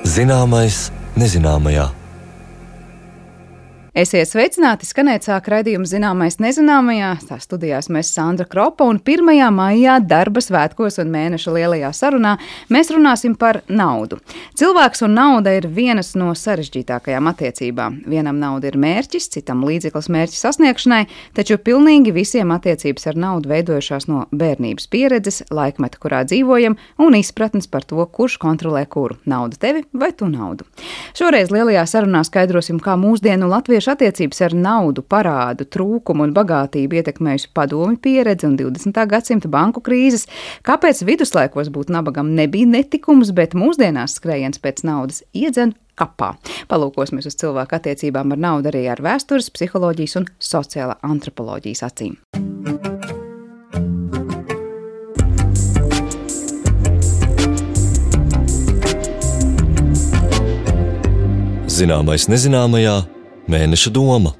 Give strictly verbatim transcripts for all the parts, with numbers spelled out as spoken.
Zināmais nezināmajā. Esiet sveicināti, skanēt sāk raidījums Zināmais nezināmajā. Tā studijās mēs Sandra Kropa un pirmajā maijā darba svētkos un mēneša lielajā sarunā mēs runāsim par naudu. Cilvēks un nauda ir vienas no sarežģītākajām attiecībām. Vienam nauda ir mērķis, citam līdzeklis mērķa sasniegšanai, taču pilnīgi visiem attiecības ar naudu veidojušās no bērnības pieredzes, laikmeta, kurā dzīvojam, un izpratnes par to, kurš kontrolē kuru - naudu tevi vai tu naudu. Šoreiz lielajā sarunā skaidrosim, kā mūsdienu latviešu attiecības ar naudu, parādu, trūkumu un bagātību ietekmējusi padomju pieredze un divdesmitā gadsimta banku krīzes, kāpēc viduslaikos būt nabagam nebija netikums, bet mūsdienās skrējiens pēc naudas iedzen kapā. Palūkosimies uz cilvēku attiecībām ar naudu arī ar vēstures, psiholoģijas un sociālā antropoloģijas acīm. Zināmais nezināmajā. Mēneša doma.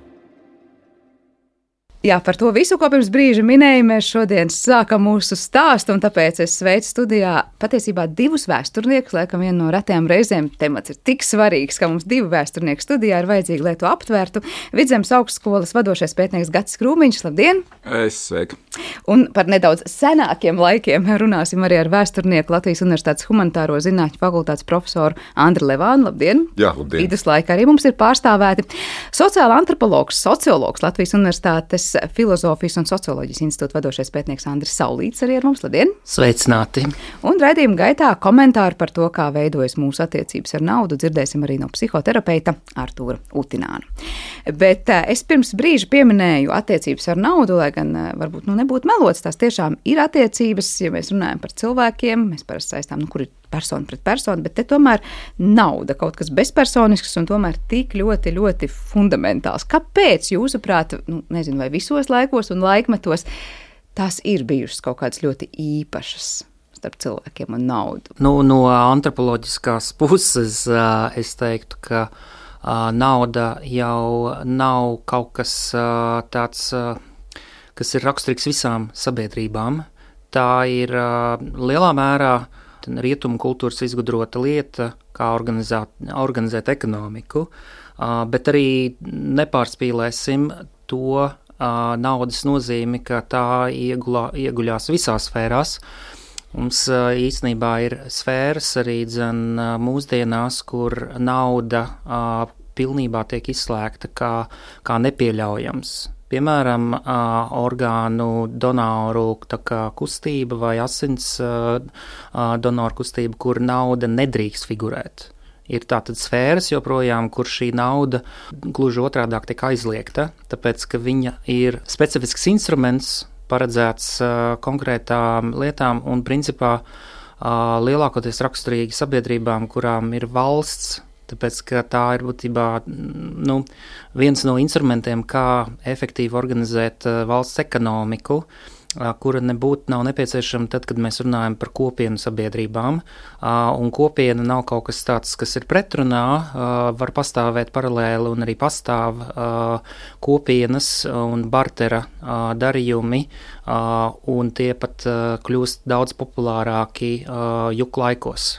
Jā, par to visu, ko pirms brīža minēju, mēs šodien sākam mūsu stāstu, un tāpēc es sveicu studijā patiesībā divus vēsturniekus. Laikam viena no retajām reizēm temats ir tik svarīgs, ka mums divi vēsturnieki studijā ir vajadzīgi, lai to aptvērtu. Vidzemes augstskolas vadošais pētnieks Gatis Krūmiņš, labdien! Es sveiki! Un par nedaudz senākiem laikiem runāsim arī ar vēsturnieku Latvijas Universitātes humanitāro zinātņu fakultātes profesoru Andri Levānu, labdien! Jā, labdien! Viduslaika arī mums ir pārstāvēti sociāla antropologs, sociologs Latvijas Universitātes Filozofijas un socioloģijas institūta vadošais pētnieks Andris Saulīts arī ar mums. Labdien! Sveicināti! Un raidījuma gaitā komentāru par to, kā veidojas mūsu attiecības ar naudu, dzirdēsim arī no psihoterapeita Artūra Utināna. Bet es pirms brīža pieminēju attiecības ar naudu, lai gan varbūt nu, nebūtu melots, tās tiešām ir attiecības, ja mēs runājam par cilvēkiem, mēs parasti saistām, nu, kur ir persona pret personu, bet te tomēr nauda, kaut kas bezpersonisks un tomēr tik ļoti, ļoti fundamentāls. Kāpēc, jūsuprāt, nu, nezinu, vai visos laikos un laikmetos tās ir bijušas kaut kādas ļoti īpašas starp cilvēkiem un naudu? Nu, no antropoloģiskās puses es teiktu, ka nauda jau nav kaut kas tāds, kas ir raksturīgs visām sabiedrībām. Tā ir lielā mērā rietumu kultūras izgudrota lieta, kā organizēt, organizēt ekonomiku, bet arī nepārspīlēsim to naudas nozīmi, ka tā iegulā, ieguļās visās sfērās. Mums īstenībā ir sfēras arī dzen mūsdienās, kur nauda pilnībā tiek izslēgta kā, kā nepieļaujams. Piemēram, orgānu donoru kustība vai asins donoru kustība, kur nauda nedrīkst figurēt. Ir tātad sfēras joprojām, kur šī nauda gluži otrādāk tiek aizliegta, tāpēc, ka viņa ir specifisks instruments paredzēts konkrētām lietām un principā lielākoties raksturīgi sabiedrībām, kurām ir valsts. Tāpēc, ka tā ir būtībā nu, viens no instrumentiem, kā efektīvi organizēt valsts ekonomiku, kura nebūtu nav nepieciešama tad, kad mēs runājam par kopienu sabiedrībām. Un kopiena nav kaut kas tāds, kas ir pretrunā, var pastāvēt paralēli un arī pastāv kopienas un bartera darījumi, un tie pat kļūst daudz populārāki juk laikos.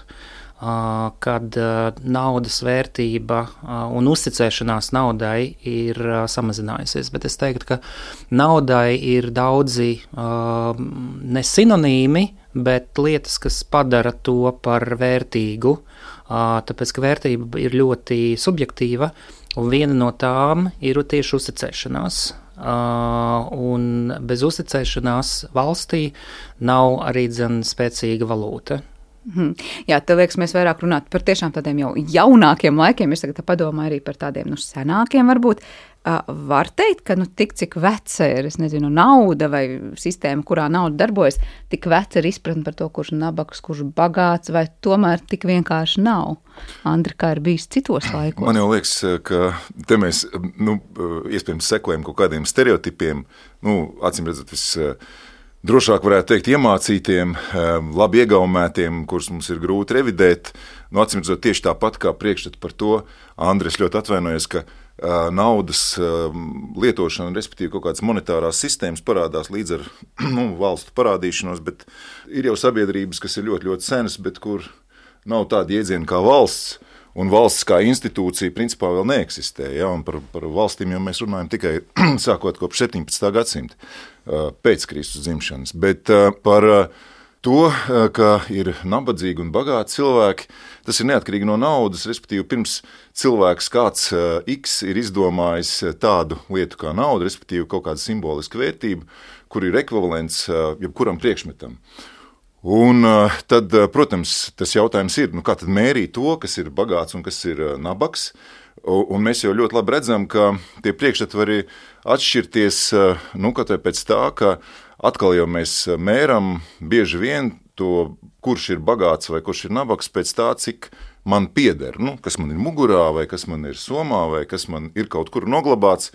Kad naudas vērtība un uzticēšanās naudai ir samazinājusies. Bet es teiktu, ka naudai ir daudzi ne sinonīmi, bet lietas, kas padara to par vērtīgu, tāpēc, ka vērtība ir ļoti subjektīva, un viena no tām ir tieši uzticēšanās. Un bez uzticēšanās valstī nav arī dzen spēcīga valūta. Hmm. Jā, te liekas, mēs vairāk runāt par tiešām tādiem jau jaunākiem laikiem. Es tagad padomāju arī par tādiem nu, senākiem varbūt. Uh, var teikt, ka nu, tik cik veca ir, es nezinu, nauda vai sistēma, kurā nauda darbojas, tik veca ir izpratne par to, kurš nabags, kurš bagāts, vai tomēr tik vienkārši nav. Andri, kā ir bijis citos laikos? Man jau liekas, ka te mēs nu, iespējams sekojam kaut kādiem stereotipiem, nu, acīm redzot, vis drošāk varētu teikt iemācītiem, labi iegaumētiem, kurus mums ir grūti revidēt. Nu, acīm redzot, tieši tāpat kā priekšstat par to, Andris ļoti atvainojas, ka naudas lietošana, respektīvi kaut kādas monetārās sistēmas parādās līdz ar nu, valstu parādīšanos, bet ir jau sabiedrības, kas ir ļoti, ļoti senas, bet kur nav tāda jēdziena kā valsts, un valsts kā institūcija principā vēl neeksistē. Ja? Un par, par valstīm jau mēs runājam tikai sākot kopš septiņpadsmitā gadsimta pēc Kristus dzimšanas. Bet par to, ka ir nabadzīgi un bagāti cilvēki, tas ir neatkarīgi no naudas, respektīvi pirms cilvēks kāds X ir izdomājis tādu lietu kā nauda, respektīvi kaut kāda simboliska vērtība, kur ir ekvivalents jebkuram priekšmetam. Un tad, protams, tas jautājums ir, nu kā tad mērīt to, kas ir bagāts un kas ir nabaks, un mēs jau ļoti labi redzam, ka tie priekšstati var atšķirties, nu, ka pēc tā, ka atkal jau mēs mēram bieži vien to, kurš ir bagāts vai kurš ir nabaks, pēc tā, cik man pieder, nu, kas man ir mugurā vai kas man ir somā vai kas man ir kaut kur noglabāts,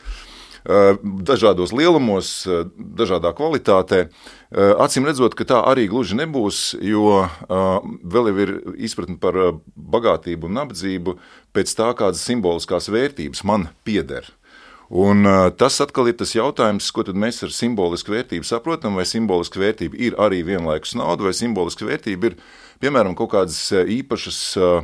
dažādos lielumos, dažādā kvalitātē. Acīm redzot, ka tā arī gluži nebūs, jo vēl jau ir izpratne par bagātību un nabadzību pēc tā, kādas simboliskās vērtības man pieder. Un tas atkal ir tas jautājums, ko tad mēs ar simbolisku vērtību saprotam, vai simboliska vērtība ir arī vienlaikus nauda, vai simboliska vērtība ir, piemēram, kaut kādas īpašas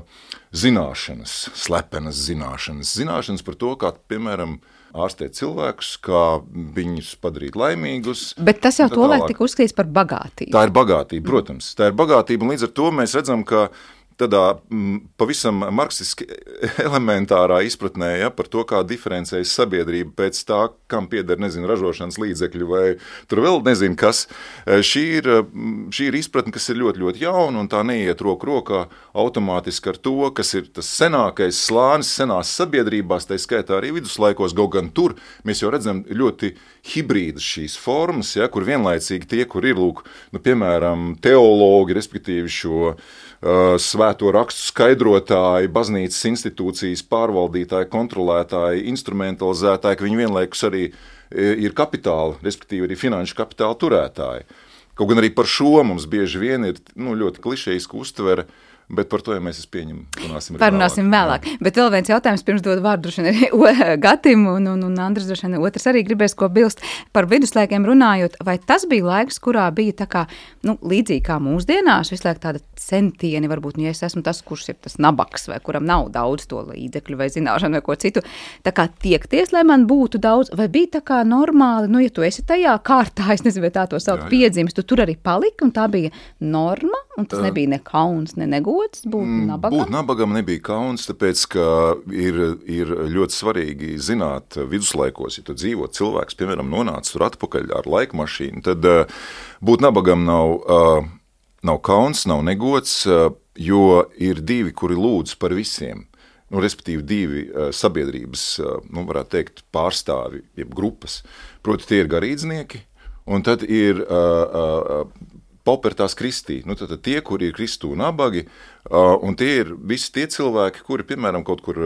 zināšanas, slepenas zināšanas, zināšanas par to, kā, piemēram, ārstēt cilvēkus, kā viņus padarīt laimīgus. Bet tas jau tolaik tika uzskatīts par bagātību. Tā ir bagātība, protams. Tā ir bagātība, un līdz ar to mēs redzam, ka tādā pavisam marksiski elementārā izpratnē, ja, par to, kā diferencējas sabiedrība pēc tā, kam pieder, nezinu, ražošanas līdzekļi vai tur vēl nezinu kas. Šī ir, šī ir izpratne, kas ir ļoti, ļoti jauna, un tā neiet roku rokā automātiski ar to, kas ir tas senākais slānis senās sabiedrībās, tā skaitā arī viduslaikos, kaut gan tur mēs jau redzam ļoti hibrīdas šīs formas, ja, kur vienlaicīgi tie, kur ir, lūk, nu, piemēram, teologi, respektīvi šo svēto rakstu skaidrotāji, baznīcas institūcijas pārvaldītāji, kontrolētāji, instrumentalizētāji, ka viņi vienlaikus arī ir kapitāla, respektīvi arī finanšu kapitāla turētāji. Kaut gan arī par šo mums bieži vien ir nu, ļoti klišejiska uztvere, bet par to, ja mēs es pieņemu, runāsim arī Parunāsim vēlāk. vēlāk. Bet vēl viens jautājums, pirms dod vārdu droši vien Gatim, un, un, un Andris droši vien otrs arī gribēs ko bilst. Par viduslaikiem runājot, vai tas bija laiks, kurā bija tā kā, nu, līdzīgi kā mūsdienās, visu laiku tāda centieni, varbūt, nu, ja es esmu tas, kurš ir tas nabaks, vai kuram nav daudz to līdzekļu, vai zināšanu, vai ko citu, tā kā tiekties, lai man būtu daudz, vai bija tā kā normāli, nu, ja tu esi tajā kārtā, es nezinu, vai tā to sauc piedzimis, tu tur arī palika, un tā bija norma, un tas nebija ne kauns, ne negūts. Būt nabagam? Būt nabagam nebija kauns, tāpēc, ka ir, ir ļoti svarīgi zināt viduslaikos, ja tu dzīvo cilvēks, piemēram, nonāc tur atpakaļ ar laika mašīnu, tad būt nabagam nav, nav kauns, nav negods, jo ir divi, kuri lūdz par visiem. Nu, respektīvi divi sabiedrības, nu, varētu teikt, pārstāvi, jeb grupas. Proti, tie ir garīdznieki, un tad ir uh, uh, paupertās kristī, nu tad tie, kuri ir kristū nabagi, uh, un tie ir visi tie cilvēki, kuri, piemēram, kaut kur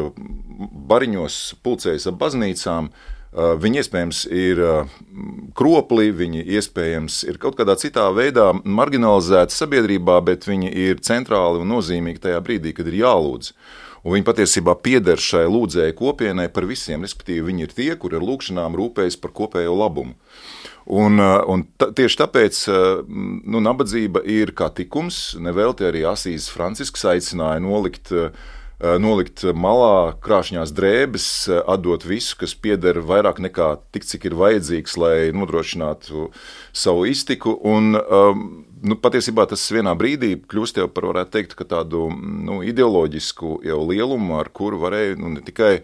bariņos pulcējas ap baznīcām, uh, viņi iespējams ir uh, kropli, viņi iespējams ir kaut kādā citā veidā marginalizēti sabiedrībā, bet viņi ir centrāli un nozīmīgi tajā brīdī, kad ir jālūdz. Un viņi patiesībā pieder šai lūdzēju kopienai par visiem, respektīvi viņi ir tie, kuri ar lūkšanām rūpējas par kopējo labumu. Un, un t- tieši tāpēc nu, nabadzība ir kā tikums, nevelti arī Asīzes Francisks aicināja nolikt, nolikt malā krāšņās drēbes, atdot visu, kas pieder vairāk nekā tik, cik ir vajadzīgs, lai nodrošinātu savu iztiku. Un, nu, patiesībā tas vienā brīdī kļūst jau par, varētu teikt, ka tādu nu, ideoloģisku jau lielumu, ar kuru varēja nu, ne tikai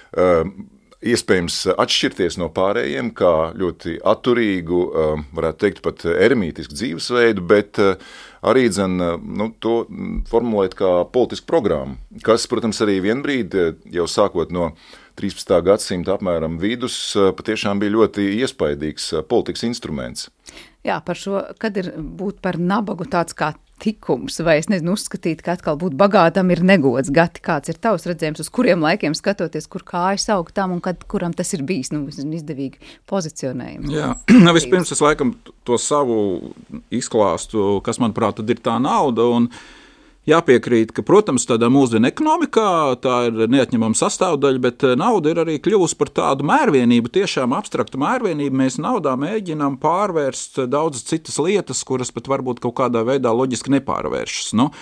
iespējams atšķirties no pārējiem, kā ļoti atturīgu, varētu teikt pat eremītisku dzīvesveidu, bet arī dzen, nu, to formulēt kā politisku programmu, kas, protams, arī vienbrīd, jau sākot no trīspadsmitā gadsimta apmēram vidus, patiešām bija ļoti iespaidīgs politikas instruments. Jā, par šo, kad ir būt par nabagu tāds kā tikums, vai es nezinu, uzskatīt, ka atkal būt bagātam ir negods. Gati, kāds ir tavs redzējums, uz kuriem laikiem skatoties, kur kājas aug tam un kad, kuram tas ir bijis, nu, izdevīgi pozicionējums? Jā, vispirms es laikam to savu izklāstu, kas, manuprāt, tad ir tā nauda, un jāpiekrīt, ka, protams, tādā mūsdienu ekonomikā tā ir neatņemama sastāvdaļa, bet nauda ir arī kļuvusi par tādu mērvienību, tiešām abstraktu mērvienību. Mēs naudā mēģinām pārvērst daudzas citas lietas, kuras pat varbūt kaut kādā veidā loģiski nepārvēršas. Nu,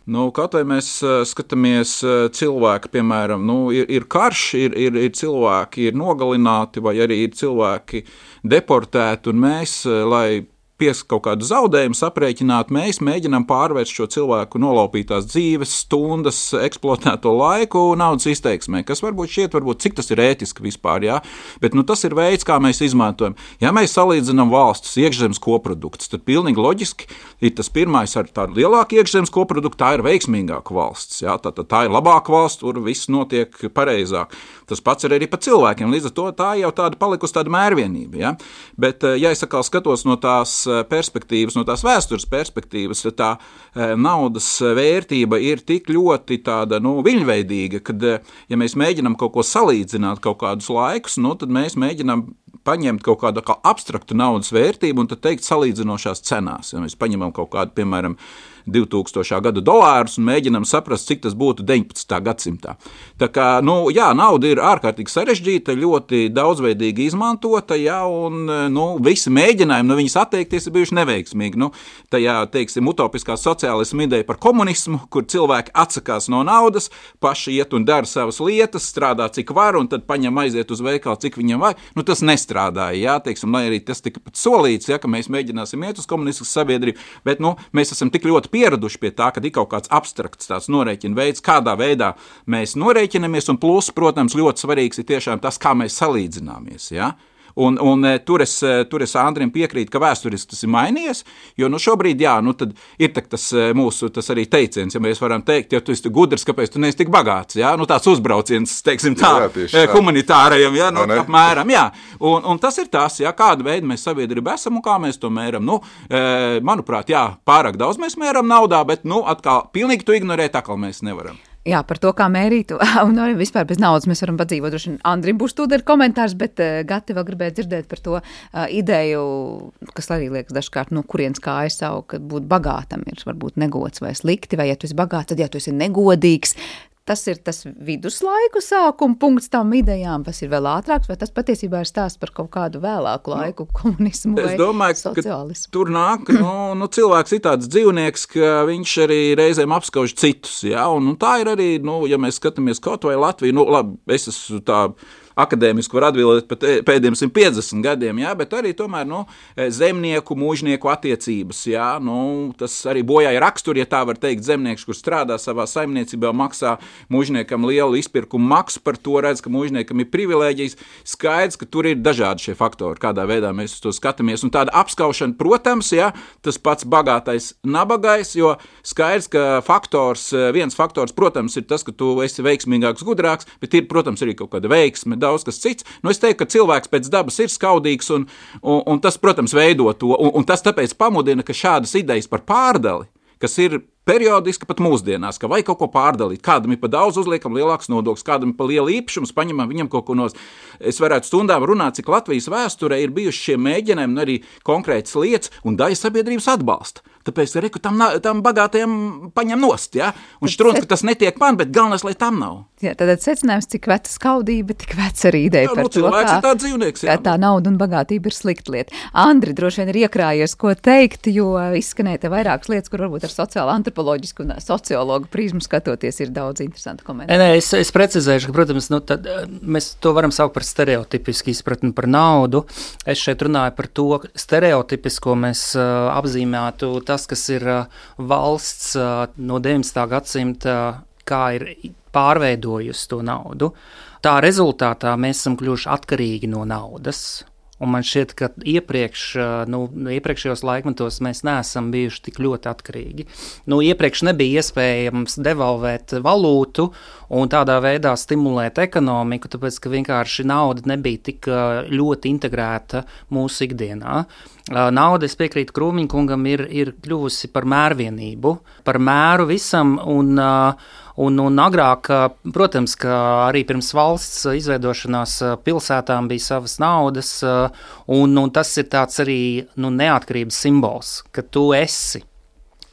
Nu, kaut vai mēs skatāmies cilvēki, piemēram, nu, ir, ir karš, ir, ir, ir cilvēki ir nogalināti vai arī ir cilvēki deportēti, un mēs, lai pies kaut kādu zaudējumu aprēķināt, mēs mēģinām pārvērst šo cilvēku nolaupītās dzīves, stundas, eksploatēto laiku naudas izteiksmē, kas varbūt šķiet, varbūt cik tas ir ētiski vispār, jā, bet nu, tas ir veids, kā mēs izmantojam. Ja mēs salīdzinām valstus, iekšzemes koproduktus, tad pilnīgi loģiski ir tas pirmais ar tādu lielāku iekšzemes koproduktu, tā ir veiksmīgāka valsts, jā, tā, tā, tā ir labāka valsts, tur viss notiek pareizāk. Tas pats ir arī par cilvēkiem, līdz ar to tā jau tāda palikusi tāda mērvienība, jā. Bet, ja es atkal skatos no tās perspektīvas, no tās vēstures perspektīvas, tā naudas vērtība ir tik ļoti tāda, nu, viļņveidīga, kad, ja mēs mēģinām kaut ko salīdzināt kaut kādus laikus, nu, tad mēs mēģinām paņemt kaut kādu kā abstraktu naudas vērtību un tad teikt salīdzinošās cenās. Ja mēs paņemam kaut kādu, piemēram, divtūkstošā gada dolārus un mēģinām saprast, cik tas būtu deviņpadsmitā gadsimtā. Tā kā, nu, jā, nauda ir ārkārtīgi sarežģīta, ļoti daudzveidīgi izmantota, jā, un, nu, visi mēģinājumi no viņas atteikties ir bijuši neveiksmīgi. Nu, tajā, teiksim, utopiskā sociālisma ideja par komunismu, kur cilvēki atsakās no naudas, paši iet un dara savas lietas, strādā cik var, un tad paņem aiziet uz veikalu, cik viņam vajag. Nu, tas nestrādāja, jā, teiksim, lai arī tas tika pat solīts, jā, ka mēs mēģināsim iet uz komunistisku sabiedrību, bet, nu, mēs esam tik ļoti pieraduši pie tā, ka ir kaut kāds abstrakts tāds norēķina veids, kādā veidā mēs norēķinamies, un plus, protams, ļoti svarīgs ir tiešām tas, kā mēs salīdzināmies, ja? Un, un tur es, tur es Andrim piekrītu, ka vēsturiski tas ir mainījies, jo nu šobrīd, jā, nu tad ir tas mūsu, tas arī teiciens, ja mēs varam teikt, ja tu esi gudrs, kāpēc tu neesi tik bagāts, jā, nu tāds uzbrauciens, teiksim tā, jā, jā, humanitārajam, jā, nu apmēram, jā, un, un tas ir tas, jā, kāda veida mēs sabiedrība esam un kā mēs to mēram, nu, manuprāt, jā, pārāk daudz mēs mēram naudā, bet, nu, atkal, pilnīgi tu ignorēt, atkal mēs nevaram. Jā, par to, kā mērīt, un arī vispār bez naudas mēs varam padzīvot. Droši vien Andrim būs tūdaļ komentārs, bet uh, Gati vēl gribēja dzirdēt par to uh, ideju, kas arī liekas dažkārt, no kurienes kājas savu, ka būt bagātam ir varbūt negods vai slikti, vai ja tu esi bagāts, tad ja tu esi negodīgs. Tas ir tas viduslaiku sākuma punkts tām idejām, kas ir vēl ātrāks, vai tas patiesībā ir stāsts par kaut kādu vēlāku laiku komunismu vai domāju, sociālismu? Ka tur nāk, nu, nu, cilvēks ir tāds dzīvnieks, ka viņš arī reizēm apskauž citus, jā, un, un tā ir arī, nu, ja mēs skatāmies kaut vai Latviju, nu, labi, es esmu tā akadēmiski var atbildēt pat pēdējiem simt piecdesmit gadiem, jā, bet arī tomēr, nu, zemnieku, mūžnieku attiecības, jā, nu, tas arī bojāja raksturu, ja tā var teikt, zemnieks, kur strādā savā saimniecībā, maksā mūžniekam lielu izpirkumu maksu, par to redz, ka mūžniekam ir privilēģijas, skaidrs, ka tur ir dažādi šie faktori, kādā veidā mēs uz to skatāmies, un tāda apskaušana, protams, jā, tas pats bagātais nabagais, jo skaidrs, ka faktors, viens faktors, protams, ir tas, ka tu esi veiksmīgāks, gudrāks, bet ir, protams, arī kaut kāda veiksme, daudz kas cits. Nu, es teiktu, ka cilvēks pēc dabas ir skaudīgs, un, un, un tas, protams, veido to, un, un tas tāpēc pamudina, ka šādas idejas par pārdali, kas ir periodiski pat mūsdienās, ka vajag kaut ko pārdalīt, kādam ir pa daudz uzliekam lielāks nodoklis, kādam ir pa lielu īpašums, paņemam viņam kaut ko nos. Es varētu stundām runāt, cik Latvijas vēsturē ir bijuši šie mēģinājumi un arī konkrētas lietas, un daļa sabiedrības atbalsta. Tāpēc, reku, tam, tam bagātajam paņem nost, ja? Un šķirons, ka tas netiek man, bet galvenais, lai tam nav. Jā, tad secinājums, cik veca skaudība, tik veca arī ideja jā, par nu, to, kā, tā dzīvnieks, jā. tā nauda un bagātība ir slikta lieta. Andri, droši vien ir iekrājies, ko teikt, jo izskanēja te vairākas lietas, kur varbūt ar sociālo antropoloģisku un sociologu prizmu skatoties ir daudz interesantu komentāru. Nē, es, es precizēšu, ka, protams, nu, tad, mēs to varam saukt par stereotipisku izpratni par naudu. Es šeit runāju par to stereotipisko mēs uh, apzīmētu tas, kas ir uh, valsts uh, no deviņdesmitā gadsimta, uh, kā ir pārveidojusi to naudu. Tā rezultātā mēs esam kļuvuši atkarīgi no naudas. Un man šķiet, ka iepriekš, nu, iepriekšējos laikmetos mēs neesam bijuši tik ļoti atkarīgi. Nu, iepriekš nebija iespējams devalvēt valūtu un tādā veidā stimulēt ekonomiku, tāpēc, ka vienkārši nauda nebija tik ļoti integrēta mūsu ikdienā. Nauda, es piekrītu Krūmiņkungam, ir, ir kļuvusi par mērvienību, par mēru visam, un, un, un agrāk, protams, ka arī pirms valsts izveidošanās pilsētām bija savas naudas, un, un tas ir tāds arī nu, neatkarības simbols, ka tu esi.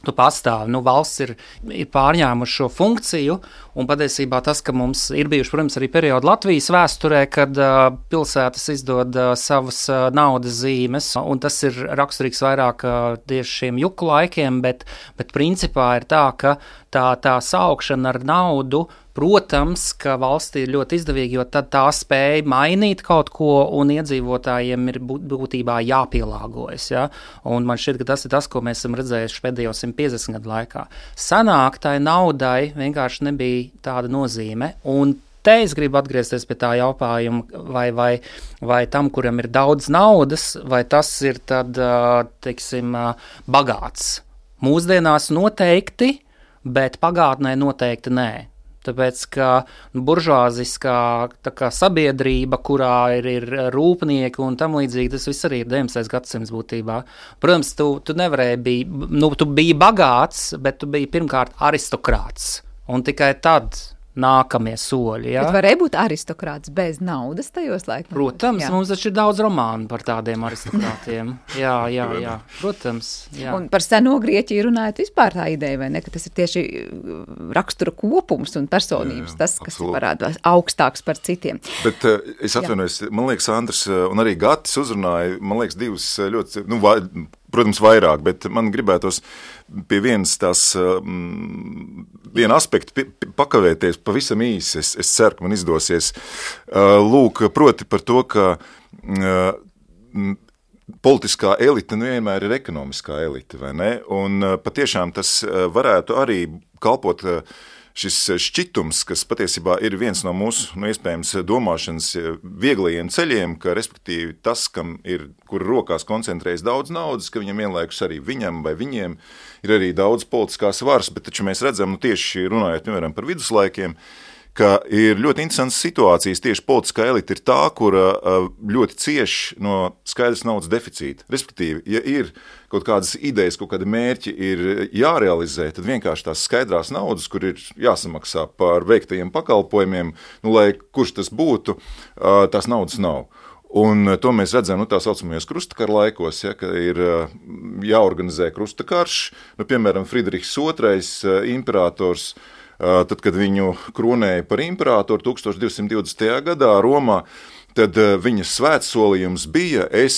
tu pastāvi. Nu, valsts ir, ir pārņēmuši šo funkciju, un patiesībā tas, ka mums ir bijuši, protams, arī periodi Latvijas vēsturē, kad uh, pilsētas izdod uh, savas uh, naudas zīmes, un tas ir raksturīgs vairāk uh, tieši šiem juku laikiem, bet, bet principā ir tā, ka tā, tā saukšana ar naudu, protams, ka valstī ir ļoti izdevīgi, jo tad tā spēja mainīt kaut ko, un iedzīvotājiem ir būtībā jāpielāgojas. Ja? Un man šķiet, ka tas ir tas, ko mēs esam redzējuši pēdējo simt piecdesmit gadu laikā. Sanāk, tai naudai vienkārši nebija tāda nozīme, un te es gribu atgriezties pie tā jautājuma, vai, vai, vai tam, kuram ir daudz naudas, vai tas ir tad, teiksim, bagāts. Mūsdienās noteikti, bet pagātnē noteikti nē. Tāpēc, ka buržuāziskā tā kā sabiedrība, kurā ir, ir rūpnieki un tam līdzīgi, tas viss arī ir deviņdesmitais gadsimts būtībā. Protams, tu, tu nevarēji būt, nu, tu biji bagāts, bet tu biji pirmkārt aristokrāts, un tikai tad nākamie soļi. Ja? Bet varēja būt aristokrāts bez naudas tajos laikos? Protams, jā. Mums taču ir daudz romānu par tādiem aristokrātiem. jā, jā, jā, protams. Jā. Un par seno Grieķiju runājot vispār tā ideja, vai ne, ka tas ir tieši rakstura kopums un personības, jā, jā, tas, kas absolūti. Parādās augstāks par citiem. Bet uh, es atvainojos, man liekas, Andris un arī Gatis uzrunāja, man liekas, divas ļoti, nu, vai, protams, vairāk, bet man gribētos pie vienas tās, um, viena aspekta pie, pie, pakavēties pavisam īsi, es, es ceru, ka man izdosies. Uh, lūk, proti par to, ka uh, politiskā elite nevienmēr ir ekonomiskā elite, vai ne? Un uh, patiešām tas uh, varētu arī kalpot uh, šis šķitums, kas patiesībā ir viens no mūsu, nu, iespējams, domāšanas vieglajiem ceļiem, ka, respektīvi, tas, kam ir, kur rokās koncentrējas daudz naudas, ka viņam vienlaikus arī viņam vai viņiem ir arī daudz politiskās varas, bet taču mēs redzam, nu, tieši runājot, piemēram, par viduslaikiem, ka ir ļoti interesants situācijas, tieši politiskā elite ir tā, kura ļoti cieši no skaidras naudas deficīta. Respektīvi, ja ir kaut kādas idejas, kaut kādi mērķi ir jārealizē, tad vienkārši tās skaidrās naudas, kur ir jāsamaksā par veiktajiem pakalpojumiem, nu, lai kurš tas būtu, tās naudas nav. Un to mēs redzam, nu, tā saucamajos krustakaru laikos, ja, ka ir jāorganizē krustakarš, nu, piemēram, Friedrichs otrais imperators, tad, kad viņu kronēja par imperatoru tūkstoš divsimt divdesmitajā gadā Romā, tad viņas svētsolījums bija, es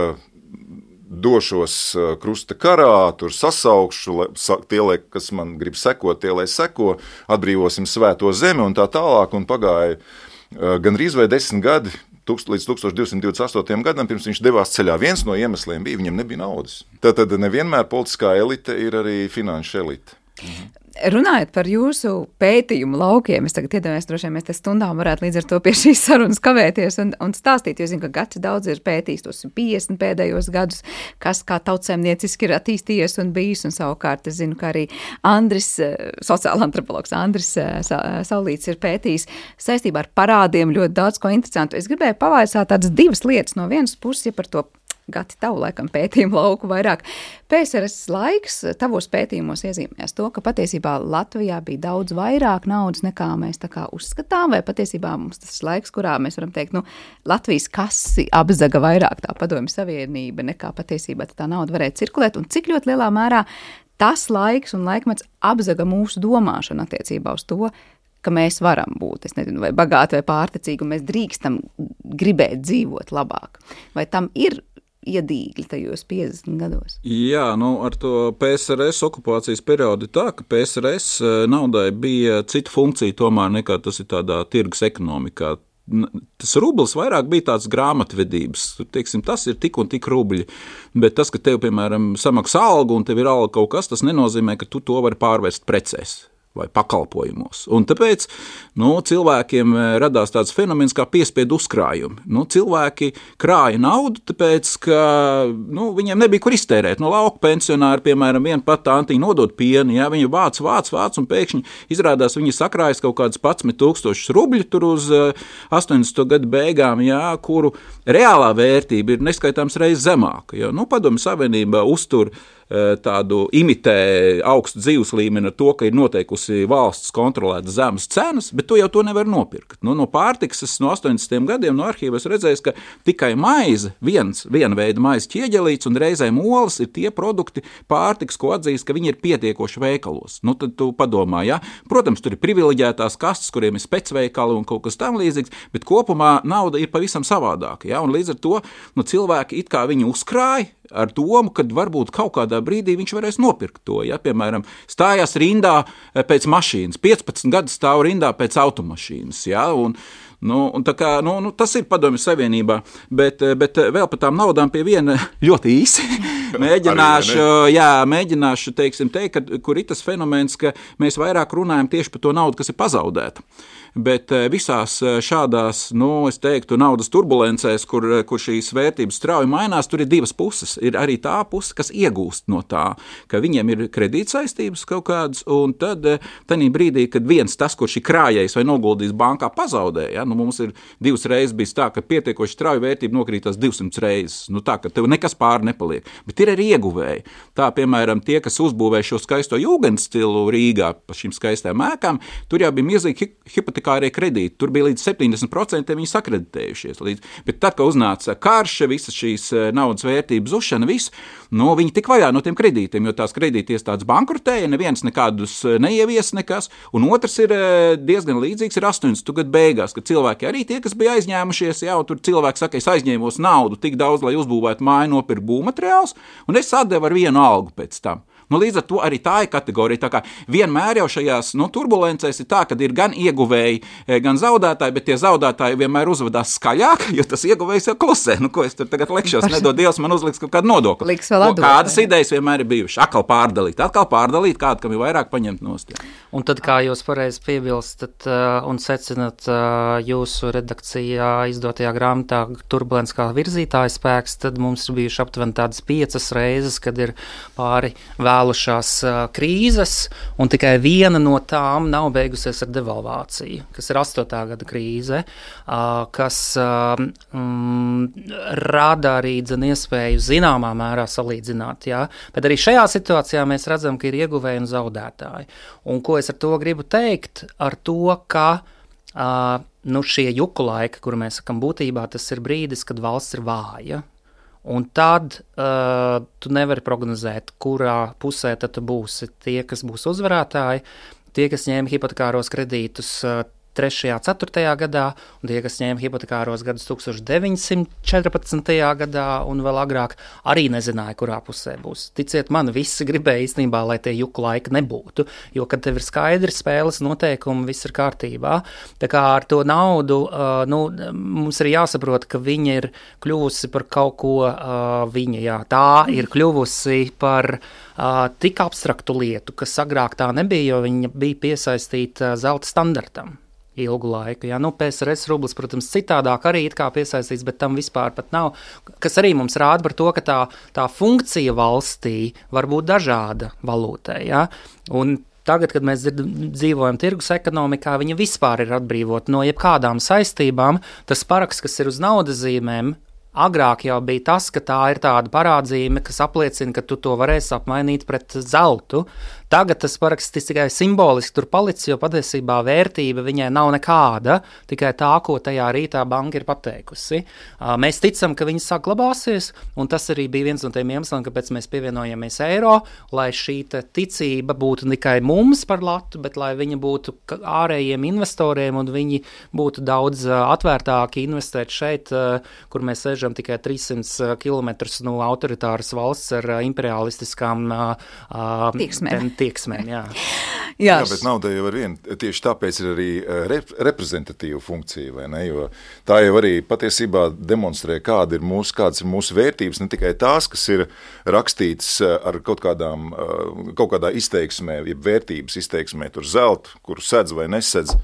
došos krusta karā, tur sasaukšu, tie, kas man grib sekot, tie, lai seko, atbrīvosim svēto zemi un tā tālāk, un pagāja gandrīz vai desmit gadi, līdz tūkstoš divsimt divdesmit astotajam gadam, pirms viņš devās ceļā. Viens no iemesliem bija, viņam nebija naudas. Tātad nevienmēr politiskā elite ir arī finanšu elite. Mhm. Runājot par jūsu pētījumu laukiem, es tagad iedomājos, droši vien mēs te stundām varētu līdz ar to pie šīs sarunas kavēties un, un stāstīt, jo es zinu, ka Gatis daudz ir pētījis tos piecdesmit pēdējos gadus, kas kā tautsēmnieciski ir attīstījies un bijis, un savukārt es zinu, ka arī Andris, sociāla antropologs Andris Saulīts ir pētījis saistībā ar parādiem ļoti daudz ko interesantu. Es gribēju pavaicāt tādas divas lietas no vienas puses, ja par to Gati, tavu laikam pētījumu lauku vairāk. P S R S laiks tavos pētījumos iezīmēs to, ka patiesībā Latvijā bija daudz vairāk naudas nekā mēs tā kā uzskatām, vai patiesībā mums tas laiks, kurā mēs varam teikt, nu, Latvijas kasi apzaga vairāk tā Padomju Savienība nekā patiesībā tā nauda varēja cirkulēt, un cik ļoti lielā mērā tas laiks un laikmets apzaga mūsu domāšanu attiecībā uz to, ka mēs varam būt, es nezinu, vai bagāti vai pārtecīgi, un mēs drīkstam gribēt dzīvot labāk. Vai tam ir iedīgļi tajos piecdesmit gados? Jā, nu ar to P S R S okupācijas periodu tā, ka P S R S naudai bija cita funkcija tomēr nekā tas ir tādā tirgus ekonomikā. Tas rublis vairāk bija tāds grāmatvedības, teiksim, tas ir tik un tik rubļi, bet tas, ka tev, piemēram, samaksā algu un tev ir alga kaut kas, tas nenozīmē, ka tu to vari pārvērst precēs vai pakalpojumos. Un tāpēc nu, cilvēkiem radās tāds fenomens kā piespiedu uzkrājumi. Nu, cilvēki krāja naudu, tāpēc, ka nu, viņiem nebija kur iztērēt. Nu, lauku pensionāri, piemēram, viena pat antiņa nodot pienu, ja, viņi vāc, vāc, vāc, un pēkšņi izrādās, viņi sakrājas kaut kādas padsmit tūkstošus rubļu tur uz astoņdesmito gadu beigām, ja, kuru reālā vērtība ir neskaitāms reizes zemāka. Ja. Nu, Padomju Savienībā uztur tādu imitē augstu dzīves līmeni ar to, ka ir noteikusi valsts kontrolēta zemes cenas, bet tu jau to nevar nopirkt. Nu, no pārtikas es no astoņdesmitiem gadiem no arhīva es redzēju, ka tikai maize, viens, viena veida maize ķieģelīts un reizēm olas ir tie produkti pārtikas, ko atzīst, ka viņi ir pietiekoši veikalos. Nu, tad tu padomā, ja? Protams, tur ir privileģētās kastes, kuriem ir specveikali un kaut kas tam līdzīgs, bet kopumā nauda ir pavisam savādāka. Ja? Un līdz ar to nu, cilvēki it kā viņi uzkrāja ar domu, ka varbūt kaut kādā brīdī viņš varēs nopirkt to. Ja? Piemēram, stājās rindā pēc mašīnas, piecpadsmit gadus stāv rindā pēc automašīnas. Ja? Un, nu, un tā kā, nu, nu, tas ir Padomju Savienībā, bet, bet vēl par tām naudām pie viena ļoti īsi. Mēģināšu, jā, mēģināšu teiksim, teikt, ka, kur ir tas fenomens, ka mēs vairāk runājam tieši par to naudu, kas ir pazaudēta. Bet visās šādās, nu, es teiktu, naudas turbulencēs, kur, kur šīs vērtības strauji mainās, tur ir divas puses. Ir arī tā puse, kas iegūst no tā, ka viņiem ir kredītsaistības kaut kādas, un tad tanī brīdī, kad viens tas, kurš ir krājējis vai noguldījis bankā, pazaudē, ja, nu, mums ir divas reizes bijis tā, ka pietiekoši strauji vērtība nokrītās divsimt reizes, nu tā, ka tev nekas pāri nepaliek. Bet ir arī ieguvēji. Tā, piemēram, tie, kas uzbūvē šo skaisto jūgenstilu Rīgā pa šīm skaistām ēkām, tur jau bija milzīgi hipotekāri kredīti. Tur bija līdz septiņdesmit procenti viņi sakreditējušies. Līdz. Bet tad, kad uznāca karš, visas šīs naudas vērtības zušana, viss, nu, viņi tik vaļā no tiem kredītiem, jo tās kredīti iestādes bankrotēja, neviens nekādus neievies nekas, un otrs ir diezgan līdzīgs ir astoņdesmitu gadu beigās, kad cilvēki arī tie, kas bija aizņēmušies, jā, un tur cilvēki saka, es aizņēmos naudu tik daudz, lai uzbūvētu māju, nopirkt būvmateriālus, un es atdevu ar vienu algu pēc tam. Nu, līdz ar to arī tā ir kategorija. Tā kā vienmēr jau šajās nu, turbulencēs ir tā, ka ir gan ieguvēji, gan zaudētāji, bet tie zaudētāji vienmēr uzvedās skaļāk, jo tas ieguvējs jau klusē. Nu, ko es tur tagad lekšos, nedod Dievs, man uzliks kaut kādu nodokli. Liks vēl atdot. Kādas idejas vienmēr ir bijušas? Atkal pārdalīt, atkal pārdalīt, kādu, kam ir vairāk paņemt nost. Un tad, kā jūs pareizi piebilstat uh, un secinat uh, jūsu redakcijā izdotajā grāmatā Turbulence kā virzītājs spēks, tad mums ir bijuši aptuveni tādas piecas reizes, kad ir pāri vēlušās uh, krīzes, un tikai viena no tām nav beigusies ar devalvāciju, kas ir astotā gada krīze, uh, kas uh, mm, rada arī dzen iespēju zināmā mērā salīdzināt, jā, bet arī šajā situācijā mēs redzam, ka ir ieguvēji un zaudētāji. Un ko es ar to gribu teikt? Ar to, ka uh, nu šie juku laiki, kur mēs sakam būtībā, tas ir brīdis, kad valsts ir vāja. Un tad uh, tu nevari prognozēt, kurā pusē tad tu būsi tie, kas būs uzvarētāji, tie, kas ņēma hipotekāros kredītus uh, trešajā, ceturtajā gadā, un tie, kas ņēma hipotekāros gadus tūkstoš deviņsimt četrpadsmitajā gadā un vēl agrāk, arī nezināja, kurā pusē būs. Ticiet man, visi gribēja īstenībā, lai tie juku laika nebūtu, jo, kad tev ir skaidri spēles noteikumi, viss ir kārtībā. Tā kā ar to naudu, uh, nu, mums ir jāsaprot, ka viņa ir kļuvusi par kaut ko, uh, viņa, jā, tā ir kļuvusi par uh, tik abstraktu lietu, kas agrāk tā nebija, jo viņa bija piesaistīta uh, zelta standartam. Ilgu laiku. Jā, nu, P S R S rublis, protams, citādāk arī it kā piesaistīts, bet tam vispār pat nav. Kas arī mums rāda par to, ka tā, tā funkcija valstī var būt dažāda valūtai. Jā? Un tagad, kad mēs dzīvojam tirgus ekonomikā, viņa vispār ir atbrīvota no jebkādām saistībām. Tas paraksts, kas ir uz naudas zīmēm, agrāk jau bija tas, ka tā ir tāda parādzīme, kas apliecina, ka tu to varēsi apmainīt pret zeltu. Tagad tas paraksts tikai simboliski tur palicis, jo patiesībā vērtība viņai nav nekāda, tikai tā, ko tajā rītā banka ir pateikusi. Mēs ticam, ka viņi saglabāsies, un tas arī bija viens no tiem iemesliem, kāpēc mēs pievienojamies eiro, lai šī ticība būtu tikai mums par latu, bet lai viņa būtu ārējiem investoriem, un viņi būtu daudz atvērtāki investēt šeit, kur mēs sēžam tikai trīssimt kilometrus no autoritāras valsts ar imperialistiskām Tieksmēm. Tieksmēm, jā. jā, jā, bet nauda jau ar vienu, tieši tāpēc ir arī rep- reprezentatīva funkcija, vai ne, jo tā jau arī patiesībā demonstrē, kāda ir mūsu, kādas ir mūsu vērtības, ne tikai tās, kas ir rakstītas ar kaut kādām, kaut kādā izteiksmē, ja vērtības izteiksmē, tur zeltu, kuru sedz vai nesedz,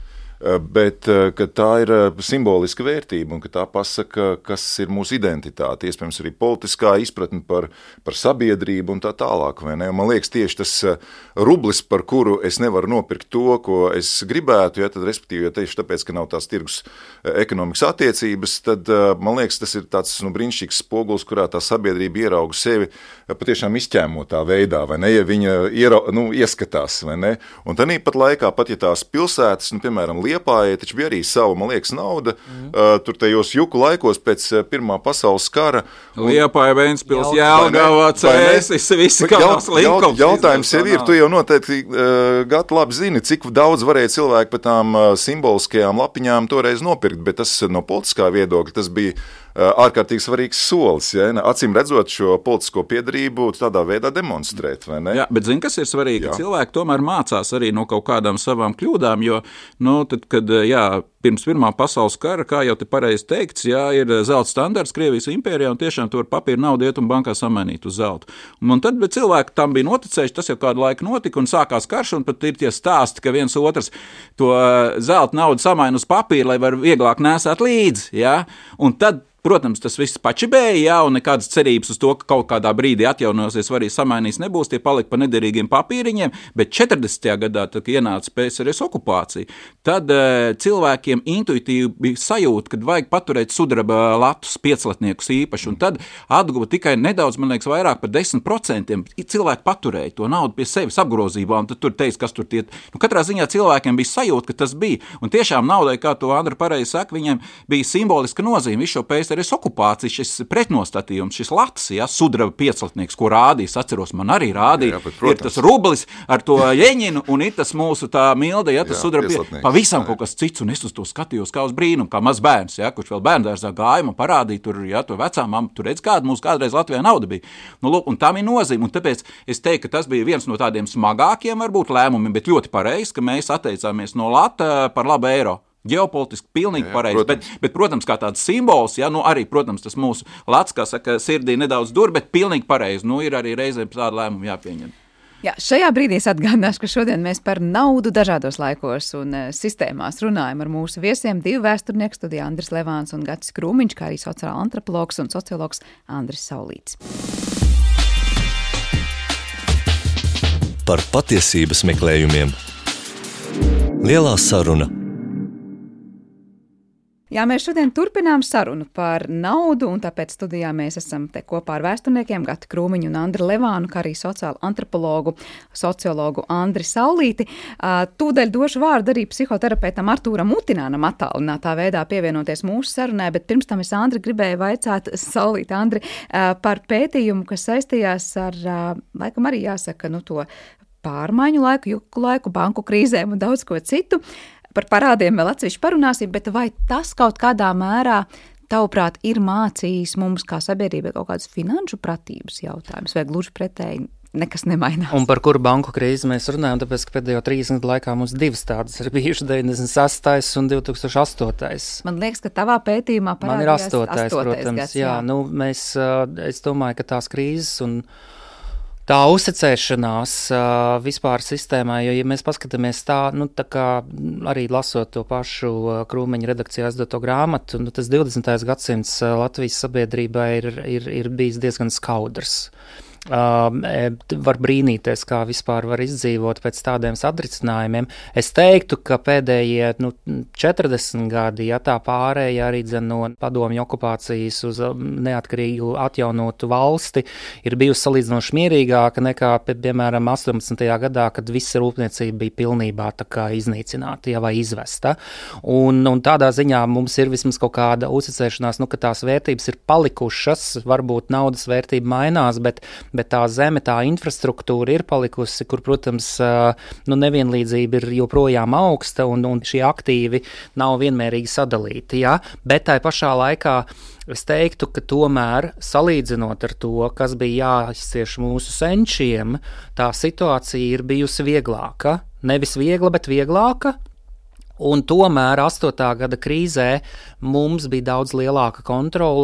bet ka tā ir simboliska vērtība un ka tā pasaka, kas ir mūsu identitāte, iespējams arī politiskā izpratne par, par sabiedrību un tā tālāk. Vai ne? Un man liekas, tieši tas rublis, par kuru es nevaru nopirkt to, ko es gribētu, ja, tad respektīvi, ja tieši tāpēc, ka nav tās tirgus ekonomikas attiecības, tad man liekas, tas ir tāds nu, brīnišķīgs spogulis, kurā tā sabiedrība ierauga sevi patiešām izķēmotā veidā, vai ne, ja viņa ierau, nu, ieskatās, vai ne. Un tad pat laikā, pat ja tās pilsētas, nu, piemēram, Liepājai, taču bija arī savu, man liekas, nauda, mm. uh, tur tajos juku laikos pēc uh, Pirmā pasaules kara. Un... Liepāja, Ventspils, Jelgava, Cēsis, visi kādos likums. Jautājums jau ir, tu jau noteikti uh, gati labi zini, cik daudz varēja cilvēki pa tām uh, simboliskajām lapiņām toreiz nopirkt, bet tas no politiskā viedokļa, tas bija ārkārtīgi svarīgs solis, ja? Acīm redzot šo politisko piedarību tādā veidā demonstrēt, vai ne? Jā, bet zini, kas ir svarīgi? Jā. Cilvēki tomēr mācās arī no kaut kādām savām kļūdām, jo, nu, tad, kad, jā, pirms Pirmā pasaules kara, kā jau te pareizi teikts, jā, ir zelta standarts Krievijas impērijā, un tiešām tur papīra naudu iet un bankā samainīt uz zeltu. Un, un tad, bet cilvēki tam bija noticējuši, tas jau kādu laiku notika, un sākās karš, un pat ir tie stāsti, ka viens otrs to zelta naudu samaina uz papīru, lai var vieglāk nēsāt līdzi, jā, un tad protams, tas viss pačibēja, jā, un nekādas cerības uz to, ka kaut kādā brīdī atjaunosies, arī samainīs nebūs, tie palika pa nederīgiem papīriņiem, bet četrdesmitajā gadā, tad, kad ienāca P S R S okupācija, tad uh, cilvēkiem intuitīvi bija sajūta, kad vajag paturēt sudraba latus, pieclatniekus īpaši, un tad atguva tikai nedaudz, man liekas, vairāk par desmit procentiem. Cilvēki paturēja to naudu pie sevis apgrozībā, un tad tur teica, kas tur tiet. Nu, katrā ziņā cilvēkiem bija sajūta, ka tas bija, un tiešām naudai, kā to Andra pareizi saka, viņiem bija simboliska nozīme, visu šo P S R S okupācija, šis pretnostatījums, šis lats, ja, sudraba pieclatnieks, ko rādīs, atceros, man arī rādīja, jā, jā, ir tas rublis ar to Ļeņinu, un ir tas mūsu tā milde, ja, tas jā, sudraba pieclatnieks, pavisam jā. Kaut kas cits, un es uz to skatījos kā uz brīnumu, kā maz bērns, ja, kurš vēl bērndārzā gāja, man parādīja tur, ja, to vecā mamma, tur redz, kāda mums kādreiz Latvijā nauda bija. Nu, lūk, un tam ir nozīme, un tāpēc es teiktu, ka tas bija viens no tādiem smagākiem, varbūt, lēmumiem, bet ļoti pareizi, ka mēs atteicāmies no lata par labu eiro. Ģeopolitiski pilnīgi pareizi, bet, bet, protams, kā tāds simbols, ja, nu arī, protams, tas mūsu lats, kā saka, sirdī nedaudz dur, bet pilnīgi pareizi, nu ir arī reizēm tādu lēmumu jāpieņem. Jā, šajā brīdī es atgādināšu, ka šodien mēs par naudu dažādos laikos un uh, sistēmās runājam ar mūsu viesiem, divu vēsturnieku studijā Andris Levāns un Gatis Krūmiņš, kā arī sociāla antropologs un sociologs Andris Saulīts. Par patiesības meklējumiem. Lielā saruna. Jā, mēs šodien turpinām sarunu par naudu, un tāpēc studijā mēs esam te kopā ar vēsturniekiem Gati Krūmiņu un Andri Levānu, kā arī sociālu antropologu, sociologu Andri Saulīti. Tūdaļ došu vārdu arī psihoterapeitam Artūram Utinānam attālinātā veidā pievienoties mūsu sarunai, bet pirms tam es Andri gribēju vaicāt Saulīti, Andri, par pētījumu, kas saistījās ar, laikam arī jāsaka, nu to pārmaiņu laiku, juku laiku, banku krīzēm un daudz ko citu. Par parādiem vēl atsevišķi parunāsim, bet vai tas kaut kādā mērā, tavuprāt, ir mācījis mums kā sabiedrībai kaut kādus finanšu pratības jautājumus, vai gluži pretēji nekas nemainās? Un par kuru banku krīzi mēs runājam, tāpēc, ka pēdējo trīsdesmit gadu laikā mums divas tādas ir bijušas, deviņdesmit sastais un divi tūkstoši astotais. Man liekas, ka tavā pētījumā parādījās Man ir astotais, astotais protams, gads, jā, jā. Nu, mēs, es domāju, ka tās krīzes un tā uzticēšanās uh, vispār sistēmā, jo, ja mēs paskatāmies tā, nu, tā kā arī lasot to pašu uh, Krūmiņa redakcijā izdoto grāmatu, nu, tas divdesmitais gadsimts uh, Latvijas sabiedrībā ir, ir, ir bijis diezgan skaudrs. Uh, var brīnīties, kā vispār var izdzīvot pēc tādiem satricinājumiem. Es teiktu, ka pēdējie nu, četrdesmit gadi, ja tā pārēja arī dzen no padomju okupācijas uz neatkarīgu atjaunotu valsti, ir bijusi salīdzinoši mierīgāka nekā, piemēram, astoņpadsmitajā gadā, kad visa rūpniecība bija pilnībā tā kā iznīcināta, ja, vai izvesta. Un, un tādā ziņā mums ir vismaz kaut kāda uzticēšanās, nu, ka tās vērtības ir palikušas, varbūt naudas vērtība mainās, bet bet tā zeme, tā infrastruktūra ir palikusi, kur, protams, nu, nevienlīdzība ir joprojām augsta un, un šie aktīvi nav vienmērīgi sadalīti, ja? Bet tai pašā laikā es teiktu, ka tomēr salīdzinot ar to, kas bija jāizcieš mūsu senčiem, tā situācija ir bijusi vieglāka. Nevis viegla, bet vieglāka. Un tomēr astotā gada krīzē mums bija daudz lielāka kontrole,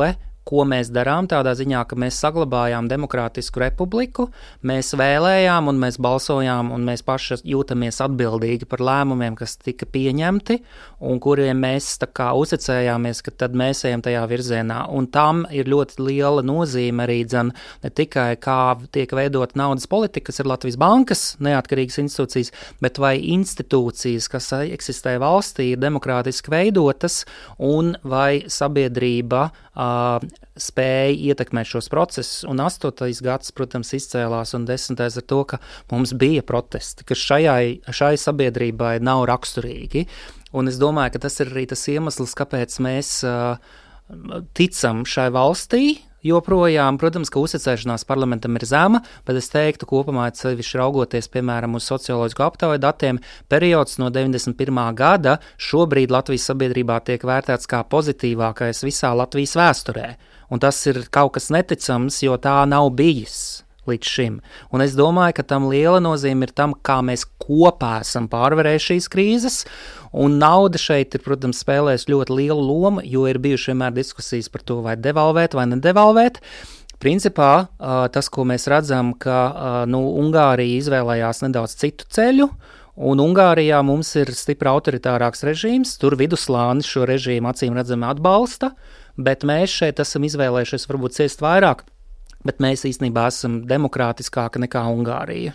ko mēs darām tādā ziņā, ka mēs saglabājām demokrātisku republiku, mēs vēlējām un mēs balsojām un mēs paši jūtamies atbildīgi par lēmumiem, kas tika pieņemti un kuriem mēs tā kā uzticējāmies, ka tad mēs ejam tajā virzienā. Un tam ir ļoti liela nozīme arī dzen, ne tikai kā tiek veidot naudas politika, kas ir Latvijas bankas neatkarīgas institūcijas, bet vai institūcijas, kas eksistē valstī, ir demokrātiski veidotas un vai sabiedrība uh, spēja ietekmēt šos procesus, un astotais gads, protams, izcēlās, un desmitais ar to, ka mums bija protesti, kas šajai, šai sabiedrībai nav raksturīgi, un es domāju, ka tas ir arī tas iemesls, kāpēc mēs uh, ticam šai valstī, joprojām, protams, ka uzticēšanās parlamentam ir zema, bet es teiktu kopumā, sevišķi raugoties, piemēram, uz socioloģisku aptauju datiem, periods no deviņdesmit pirmā gada šobrīd Latvijas sabiedrībā tiek vērtēts kā pozitīvākais visā Latvijas vēsturē. Un tas ir kaut kas neticams, jo tā nav bijis līdz šim. Un es domāju, ka tam liela nozīme ir tam, kā mēs kopā esam pārvarējuši šīs krīzes, un nauda šeit ir, protams, spēlēs ļoti lielu lomu, jo ir bijuši vienmēr diskusijas par to, vai devalvēt vai nedevalvēt. Principā tas, ko mēs redzam, ka nu, Ungārija izvēlējās nedaudz citu ceļu, un Ungārijā mums ir stipri autoritārāks režīms, tur vidusslānis šo režīmu acīm redzami atbalsta, bet mēs šeit esam izvēlējušies varbūt ciest vairāk, bet mēs īstenībā esam demokrātiskāki nekā Ungārija.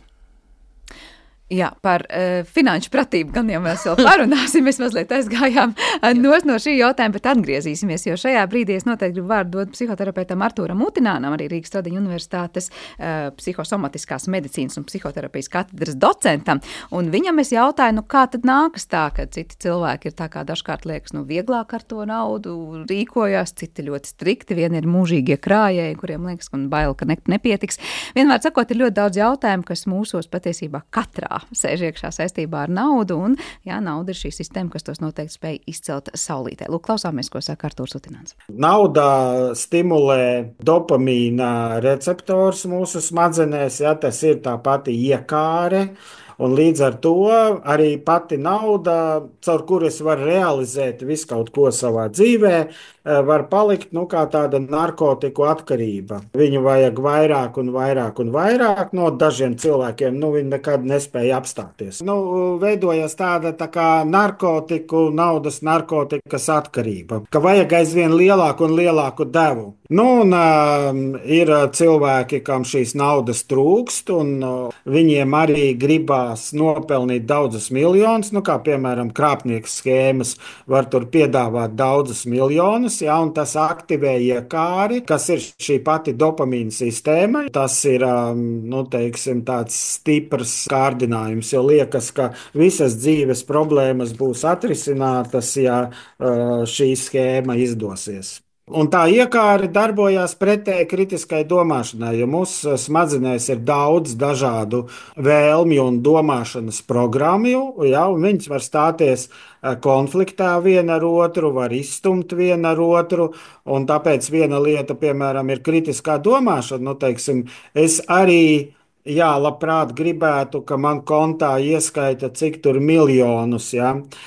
Jā, par uh, finanšu pratību gan jau mēs vēl parunāsim, mēs mazliet aizgājām nos no šī jautājuma, bet atgriezīsimies, jo šajā brīdī es noteikti gribu vārdu dot psihoterapeitam Artūram Utinānam, arī Rīgas Tradiņu universitātes uh, psihosomatiskās medicīnas un psihoterapijas katedras docentam, un viņam es jautāju, nu kā tad nākas tā, ka citi cilvēki ir tā kā dažkārt liekas, nu vieglāk ar to naudu rīkojās, citi ļoti strikti, vieni ir mūžīgie krājēji, kuriem liekas, un bail, ka ne, nepietiks. Vienmēr sakot, ir ļoti daudz jautājumu, kas mūsos patiesībā katrā sēž iekšā saistībā ar naudu, un jā, nauda ir šī sistēma, kas tos noteikti spēj izcelt saulītē. Lūk, klausāmies, ko saka Artūrs Utināns. Nauda stimulē dopamīna receptors mūsu smadzenēs, jā, tas ir tā pati iekāre, un līdz ar to arī pati nauda, caur kuru es varu realizēt visu kaut ko savā dzīvē, var palikt, nu, kā tāda narkotiku atkarība. Viņu vajag vairāk un vairāk un vairāk, no dažiem cilvēkiem, nu, viņi nekad nespēja apstāties. Nu, veidojas tāda tā kā narkotiku, naudas narkotikas atkarība, ka vajag aizvien lielāku un lielāku devu. Nu, un uh, ir cilvēki, kam šīs naudas trūkst, un uh, viņiem arī gribās nopelnīt daudzus miljonus, nu, kā piemēram krāpnieku schēmas var tur piedāvāt daudzus miljonus, jā, un tas aktivē iekāri, kas ir šī pati dopamīna sistēma. Tas ir, um, nu, teiksim, tāds stiprs kārdinājums, jo liekas, ka visas dzīves problēmas būs atrisinātas, ja uh, šī schēma izdosies. Un tā iekāre darbojās pretēji kritiskai domāšanai, jo mūsu smadzenēs ir daudz dažādu vēlmju un domāšanas programmu, ja, un viņas var stāties konfliktā viena ar otru, var izstumt viena ar otru, un tāpēc viena lieta, piemēram, ir kritiskā domāšana. Nu, teiksim, es arī jā, labprāt gribētu, ka man kontā ieskaita cik tur miljonus, ja?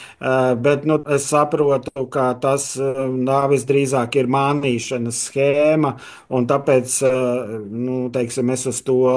Bet nu, es saprotu, ka tas nā, visdrīzāk ir mānīšanas schēma, un tāpēc nu, teiksim, es uz to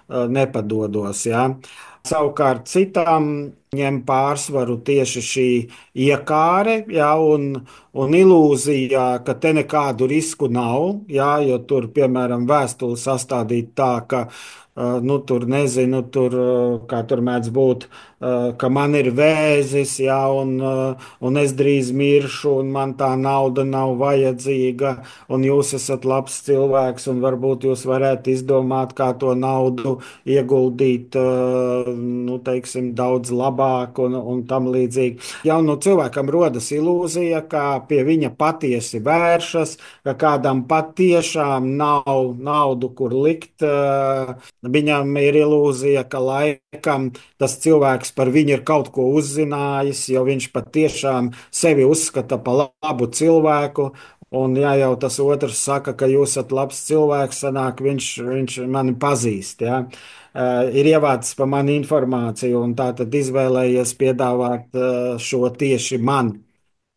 nepadodos. Ja? Savukārt citām ņem pārsvaru tieši šī iekāre, ja, un, un ilūzija, ka te nekādu risku nav, ja, jo tur, piemēram, vēstuli sastādīt tā, ka Uh, nu, tur nezinu, tur, uh, kā tur mēdz būt, uh, ka man ir vēzis, jā, un, uh, un es drīz miršu, un man tā nauda nav vajadzīga, un jūs esat labs cilvēks, un varbūt jūs varētu izdomāt, kā to naudu ieguldīt, uh, nu, teiksim, daudz labāk un, un tam līdzīgi. Ja nu cilvēkam rodas ilūzija, ka pie viņa patiesi vēršas, ka kādam patiešām nav naudu, kur likt, uh, viņam ir ilūzija, ka laikam tas cilvēks par viņu ir kaut ko uzzinājis, jo viņš patiešām sevi uzskata par labu cilvēku. Un ja jau tas otrs saka, ka jūs esat labs cilvēks, sanāk, viņš, viņš mani pazīst. Ja? Uh, ir ievācis par mani informāciju un tā tad izvēlējies piedāvāt uh, šo tieši man.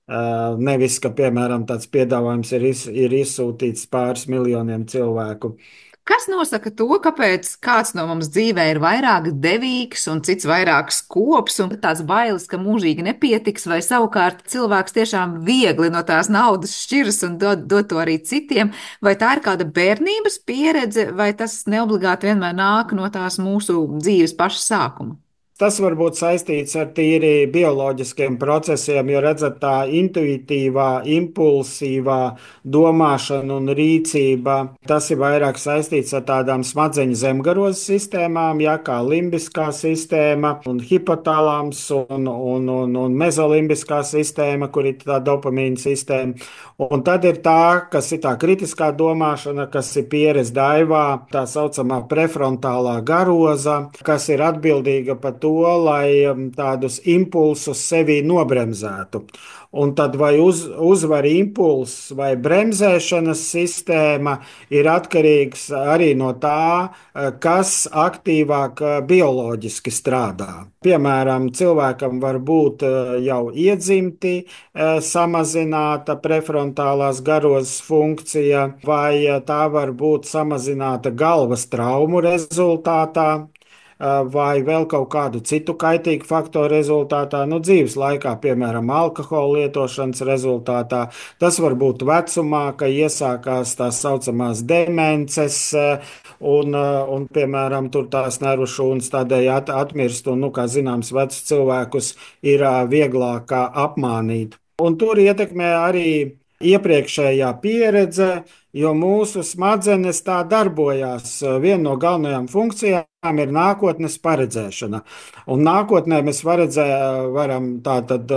Nevis, ka, piemēram, tāds piedāvājums ir, iz, ir izsūtīts pāris miljoniem cilvēku. Kas nosaka to, kāpēc kāds no mums dzīvē ir vairāk devīgs un cits vairāk skops un tāds bailes, ka mūžīgi nepietiks, vai savukārt cilvēks tiešām viegli no tās naudas šķiras un dod, dod to arī citiem, vai tā ir kāda bērnības pieredze, vai tas neobligāti vienmēr nāk no tās mūsu dzīves paša sākuma? Tas var būt saistīts ar tīri bioloģiskiem procesiem, jo redzat, tā intuitīvā, impulsīvā domāšana un rīcība, tas ir vairāk saistīts ar tādām smadzeņu zemgarozes sistēmām, ja, kā limbiskā sistēma un hipotalams un, un, un, un mezolimbiskā sistēma, kur ir tā dopamīna sistēma. Un tad ir tā, kas ir tā kritiskā domāšana, kas ir pieredze daivā, tā saucamā prefrontālā garoza, kas ir atbildīga par to, to, lai tādus impulsus sevī nobremzētu. Un tad vai uz, uzvar impulss vai bremzēšanas sistēma ir atkarīgs arī no tā, kas aktīvāk bioloģiski strādā. Piemēram, cilvēkam var būt jau iedzimti samazināta prefrontālās garozes funkcija, vai tā var būt samazināta galvas traumu rezultātā, vai vēl kaut kādu citu kaitīgu faktoru rezultātā, nu, dzīves laikā, piemēram, alkohola lietošanas rezultātā. Tas var būt vecumā, ka iesākās tās saucamās demences, un, un piemēram, tur tās nervu šūnas tādēļ at, atmirst, un, nu, kā zināms, vecus cilvēkus ir vieglāk apmānīt. Un tur ietekmē arī iepriekšējā pieredze, jo mūsu smadzenes tā darbojās. Viena no galvenajām funkcijām ir nākotnes paredzēšana. Un nākotnē mēs paredzē, varam tātad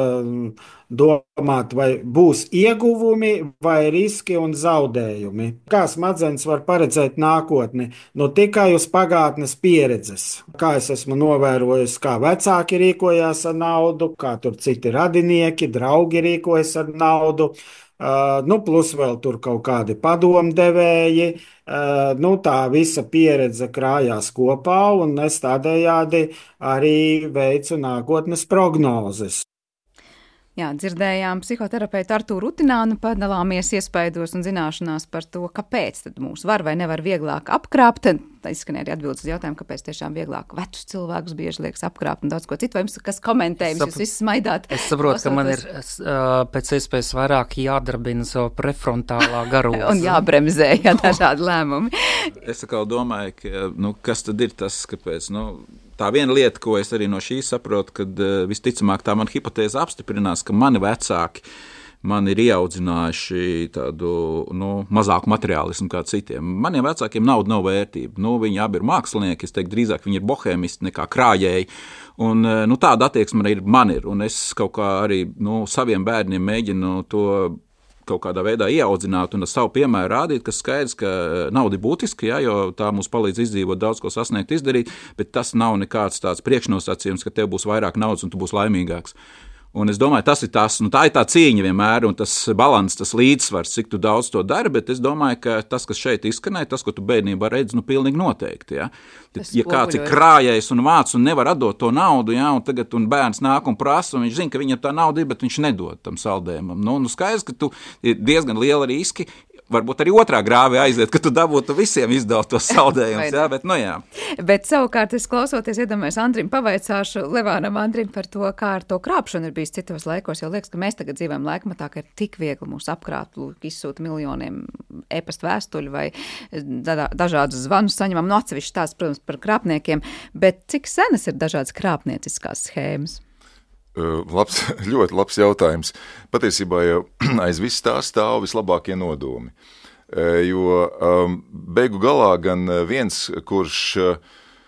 domāt, vai būs ieguvumi, vai riski un zaudējumi. Kā smadzenes var paredzēt nākotni? Nu, tikai uz pagātnes pieredzes. Kā es esmu novērojis, kā vecāki rīkojās ar naudu, kā tur citi radinieki, draugi rīkojas ar naudu. Uh, nu, plus vēl tur kaut kādi padomdevēji, uh, nu, tā visa pieredze krājās kopā, un es tādējādi arī veicu nākotnes prognozes. Jā, dzirdējām psihoterapeitu Artūru Rutinānu, padalāmies iespaidos un zināšanās par to, kāpēc tad mūs var vai nevar vieglāk apkrāpt. Tā izskanēja arī atbildes uz jautājumu, kāpēc tiešām vieglāk vecus cilvēkus bieži liekas apkrāpt un daudz ko citu. Vai jums kas komentējums, jūs visi smaidāt? Es saprotu, ka man ir uh, pēc iespējas vairāk jādarbina savu prefrontālā garoza. Un jābremzē, jā, dažādi lēmumi. Es atkal domāju, ka, nu, kas tad ir tas, kāpēc, nu, tā viena lieta, ko es arī no šīs saprotu, kad uh, visticamāk tā man hipotēze apstiprinās, ka mani vecāki man ir ieaudzinājuši tādu, nu, mazāku materiālismu kā citiem. Maniem vecākiem nauda nav vērtība. Nu, viņi abi ir mākslinieki, es teiktu, drīzāk viņi ir bohēmisti nekā krājēji. Un, nu, tāda attieksme ir man ir. Un es kaut kā arī, nu, saviem bērniem mēģinu to kaut kādā veidā ieaudzināt un ar savu piemēru rādīt, kas skaidrs, ka nauda ir būtiska, ja, jo tā mums palīdz izdzīvot, daudz ko sasniegt, izdarīt, bet tas nav nekāds tāds priekšnosacījums, ka tev būs vairāk naudas un tu būsi laimīgāks. Un es domāju, tas ir tas, nu, tā ir tā cīņa vienmēr, un tas balans, tas līdzsvars, cik tu daudz to dari, bet es domāju, ka tas, kas šeit izskanēja, tas, ko tu bērnībā redzi, nu, pilnīgi noteikti, ja. Tad, ja kāds ir krājējis un vāc un nevar atdot to naudu, ja, un tagad un bērns nāk un prasa, un viņš zina, ka viņam tā nauda ir, bet viņš nedod tam saldējumam. Nu, nu skaidrs, ka tu ir diezgan liela riski, varbūt arī otrā grāvī aiziet, ka tu dabūtu visiem izdot tos saldējumus, jā, bet, nu jā. Bet savukārt es klausoties, iedomājos Andrim pavaicāšu, Levānam Andrim par to, kā ar to krāpšanu ir bijis citos laikos, jo liekas, ka mēs tagad dzīvojam laikmatā, ka ir tik viegli mūs apkrāpt, lūk, izsūta miljoniem e-pasta vēstuļu vai dažādus zvanus saņemam, no atsevišķi tās, protams, par krāpniekiem, bet cik senas ir dažādas krāpnieciskās schēmas? Uh, labs, ļoti labs jautājums. Patiesībā jau aiz viss tā stāv vislabākie nodomi. Uh, jo um, beigu galā gan viens, kurš uh,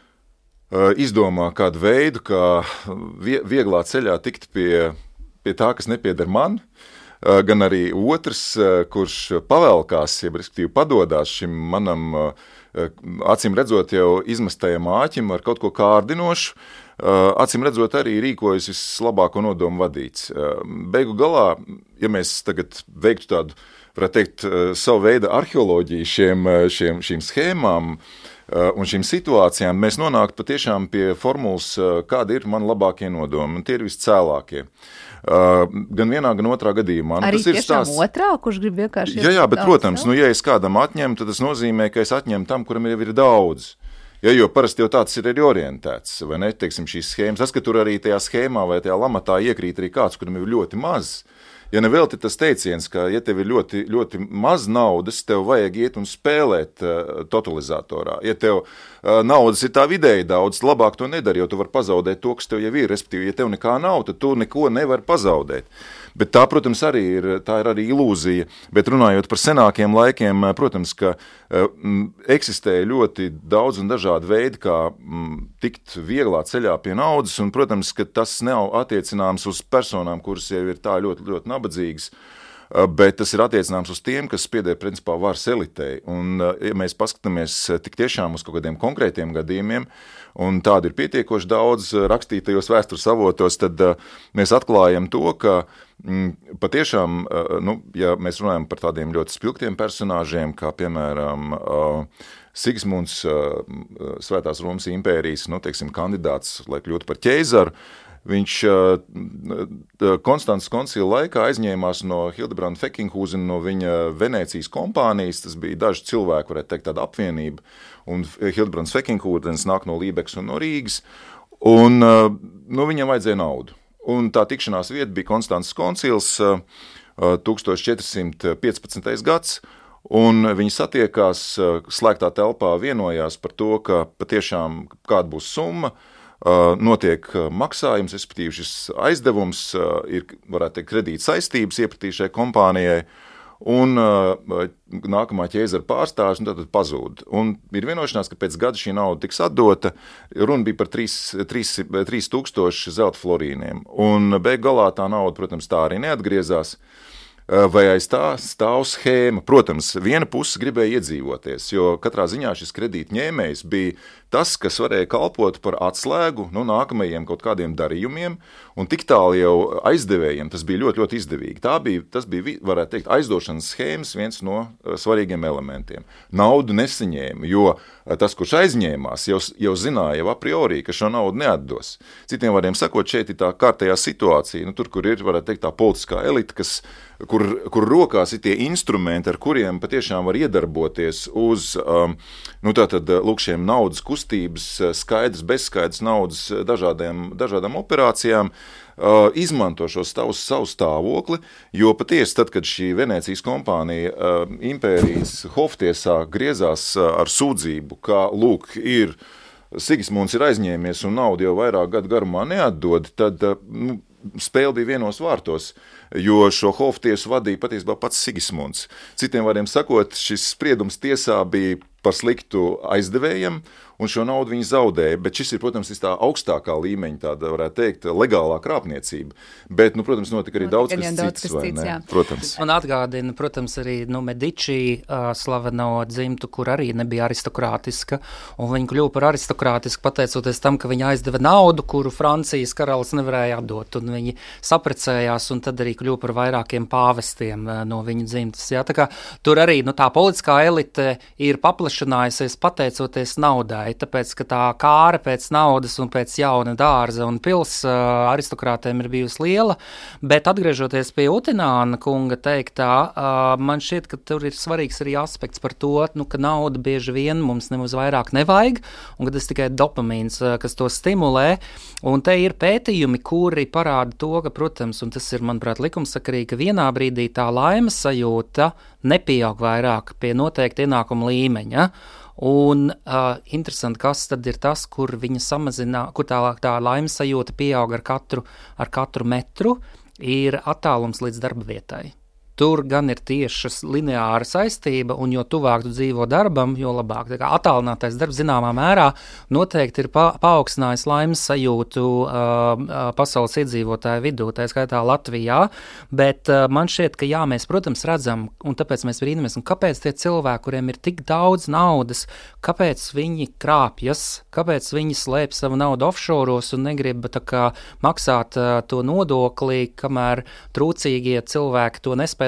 izdomā kādu veidu, kā vie, vieglā ceļā tikt pie, pie tā, kas nepieder man, uh, gan arī otrs, uh, kurš pavelkās, jeb respektīvi padodās šim manam uh, acīm redzot jau izmestajam āķim ar kaut ko kārdinošu, acīm redzot arī rīkojas vislabāko nodomu vadīts. Beigu galā, ja mēs tagad veiktu tādu, varētu teikt, savu veidu arheoloģiju šiem, šiem, šīm schēmām un šīm situācijām, mēs nonāktu patiešām pie formulas, kādi ir mani labākie nodomi, un tie ir viscēlākie. Uh, gan vienā, gan otrā gadījumā. Nu, Arī tas ir tiešām stāsts... otrā, kurš grib vienkārši... Jā, jā, bet, protams, nu, ja es kādam atņemu, tad tas nozīmē, ka es atņemu tam, kuram jau ir daudz. Ja, jo parasti jau tāds ir arī orientēts, vai ne, teiksim, šīs schēmas. Tas, ka tur arī tajā schēmā vai tajā lamatā iekrīt arī kāds, kuram ir ļoti maz. Ja nevēl te tas teiciens, ka, ja tev ir ļoti, ļoti maz naudas, tev vajag iet un spēlēt uh, totalizatorā. Ja tev uh, naudas ir tā vidēji daudz, labāk to nedari, jo tu vari pazaudēt to, kas tev jau ir. Respektīvi, ja tev nekā nav, tad tu neko nevari pazaudēt. Bet tā, protams, arī ir, tā ir arī ilūzija. Bet runājot par senākiem laikiem, protams, ka m, eksistēja ļoti daudz un dažādi veidi, kā m, tikt vieglā ceļā pie naudas, un, protams, ka tas nav attiecināms uz personām, kuras jau ir tā ļoti, ļoti nabadzīgas, bet tas ir attiecināms uz tiem, kas pieder principā varas elitei. Un, ja mēs paskatāmies tik tiešām uz kaut kādiem konkrētiem gadījumiem, un tādi ir pietiekoši daudz rakstītajos vēstures avotos, tad mēs atklājam to, ka mm, patiešām, nu, ja mēs runājam par tādiem ļoti spilgtiem personāžiem, kā piemēram Sigismunds, Svētās Romas impērijas, nu, teiksim, kandidāts, lai kļūtu par ķeizaru, viņš Konstantas koncila laikā aizņēmās no Hildebranda Fekinghūzena, no viņa Venēcijas kompānijas, tas bija daži cilvēki, varētu teikt, tāda apvienība, un Hildebrands Fekinghūzens nāk no Lībekas un no Rīgas, un nu, viņam vajadzēja naudu. Un tā tikšanās vieta bija Konstantas koncils, tūkstoš četri simti piecpadsmitais gads, un viņi satiekās slēgtā telpā, vienojās par to, ka patiešām kāda būs summa, notiek maksājums, respektīvi šis aizdevums ir, varētu teikt, kredīt saistības iepratīšai kompānijai, un nākamā ķēzara pārstāvis, un tad pazūd. Un ir vienošanās, ka pēc gada šī nauda tiks atdota, runa bija par trīs tūkstoši zelta florīniem, un beig galā tā nauda, protams, tā arī neatgriezās. Vai aiz tā stāv schēma? Protams, viena puse gribēja iedzīvoties, jo katrā ziņā šis kredītņēmējs bija tas, kas varēja kalpot par atslēgu no nākamajiem kaut kādiem darījumiem, un tik tālu jau aizdevējiem tas bija ļoti, ļoti izdevīgi. Tā bija, tas bija, varētu teikt, aizdošanas schēmas viens no svarīgiem elementiem. Naudu nesaņēma, jo tas, kurš aizņēmās, jau, jau zināja jau a priori, ka šo naudu neatdos. Citiem vārdiem sakot, šeit ir tā kārtējā situācija, nu, tur, kur ir, varētu teikt, tā politiskā elita, kas, kur, kur rokās ir tie instrumenti, ar kuriem patiešām var iedarboties uz, um, nu, tātad, lūk, šiem naudas kustības, skaidrs, bezskaidrs naudas dažādiem, dažādām operācijām, uh, izmanto šo savu, savu stāvokli, jo patiesi tad, kad šī Venēcijas kompānija uh, impērijas hoftiesā griezās uh, ar sūdzību, kā, lūk, ir Sigismunds ir aizņēmies un naudu jau vairāk gadu garumā neatdod, tad uh, nu, spēle bija vienos vārtos, jo šo hoftiesu vadīja patiesībā pats Sigismunds. Citiem vārdiem sakot, šis spriedums tiesā bija par sliktu aizdevējiem, un šo naudu viņi zaudēja, bet šis ir, protams, tā augstākā līmeņa, tāda, varētu teikt, legālā krāpniecība, bet, nu, protams, notika arī daudz, kas daudz, cits, kas vai cits, ne? jā. Protams. Man atgādina, protams, arī nu, Medici uh, slaveno dzimtu, kur arī nebija aristokrātiska, un viņi kļuva par aristokrātisku pateicoties tam, ka viņi aizdeva naudu, kuru Francijas karalis nevarēja atdot, un viņi saprecējās, un tad arī kļuva par vairākiem pāvestiem uh, no viņu dzimtas. Jā, tā kā tur arī nu, tā politiskā elite ir paplašinājusies pateicoties naudai, tāpēc, ka tā kāra pēc naudas un pēc jauna dārza un pils uh, aristokrātiem ir bijusi liela, bet atgriežoties pie Utināna kunga teiktā, uh, man šķiet, ka tur ir svarīgs arī aspekts par to, nu, ka nauda bieži vien mums nemaz vairāk nevajag, un ka tas tikai dopamīns, uh, kas to stimulē, un te ir pētījumi, kuri parāda to, ka, protams, un tas ir, manuprāt, likumsakarīgi, ka vienā brīdī tā laimes sajūta nepieaug vairāk pie noteikti ienākuma līmeņa, un uh, interesanti, kas tad ir tas, kur viņa samazinā, kur tā, tā laimes sajūta pieaug ar katru, ar katru metru, ir attālums līdz darba vietai. Tur gan ir tiešas lineāra saistība, un jo tuvāk tu dzīvo darbam, jo labāk. Tā kā attālinātais darbs zināmā mērā noteikti ir pa, paaugstinājis laimes sajūtu uh, pasaules iedzīvotāju vidū, tā skaitā Latvijā, bet uh, man šķiet, ka jā, mēs, protams, redzam, un tāpēc mēs brīnamies, un kāpēc tie cilvēki, kuriem ir tik daudz naudas, kāpēc viņi krāpjas, kāpēc viņi slēp savu naudu offshoros un negrib tā kā maksāt uh, to nodokli, kamēr trūcīgie cilvēki to nespēj